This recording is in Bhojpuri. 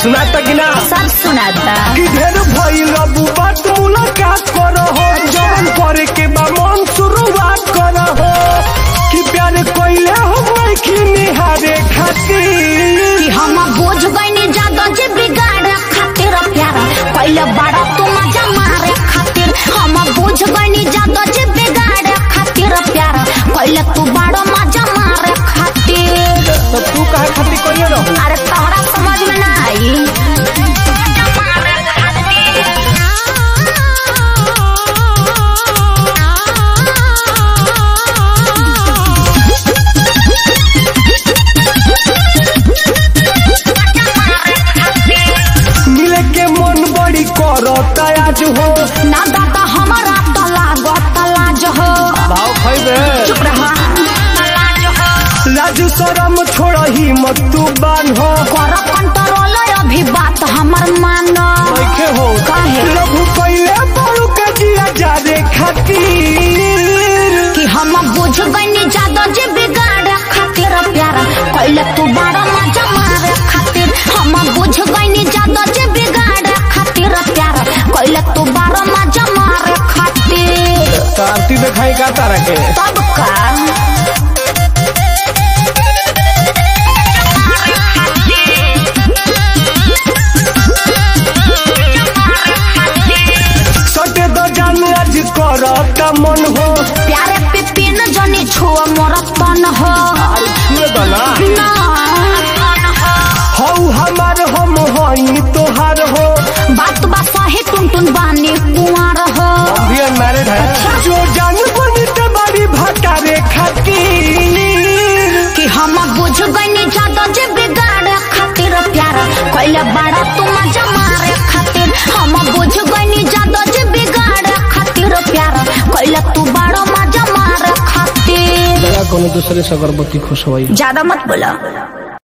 सुनाता कि ना सब सुनाता कि ढेर भइल अबू बात मुलाकात करो हो जवन करे के बा मन शुरुआत करो हो कि प्यार कोइले हम की निहारे खातिर कि हम बोझ गईनी जादो जे बिगाड़ खातिर प्यार पहले बड़ा तू मजा मारे खातिर हम बोझ गईनी जादो जे बिगाड़ खातिर प्यार पहले तू बड़ा मजा मारे खातिर। तो तू कहे खातिर कोइले रहो अरे तोहरा समझ में ना आई आज हो ना दादा हमारा तो लागत लाज हो भाव खइबे चुप रहा लाज शरम छोड़ ही मत तू बान हो कर कंट्रोल अभी बात हमर मानो देखे हो काहे प्रभु पहले बड़ू के दिया जा रे खातिर कि हम बुझ गईनी जादो जे बिगाड़ खातिर प्यार पहले तू बड़ा मजा मारे खातिर हम बुझ गईनी जादो जे बिगाड़ खातिर प्यार पहले तू बड़ा मजा मारे खातिर। आरती दिखाई का तारा के तब का सटे दो जान आज करता मन हो प्यारे पिपिन जनी छुआ मोर तन हो ना हौ हमार हम हई तोहार हो बात बा सही टुन बानी कुंवर हो भी मैरिड है जो जान बनी ते बड़ी भटारे खातिर कि हम बुझ गईनी जादो जे बिगाड़ खातिर प्यार पहले बड़ा तू मजा मारे खातिर हम बुझ गईनी जादो जे बिगाड़ खातिर प्यार पहले तू बड़ा मजा मारे खातिर। कोनो दूसरे से अगरबत्ती खुश होई ज्यादा मत बोला।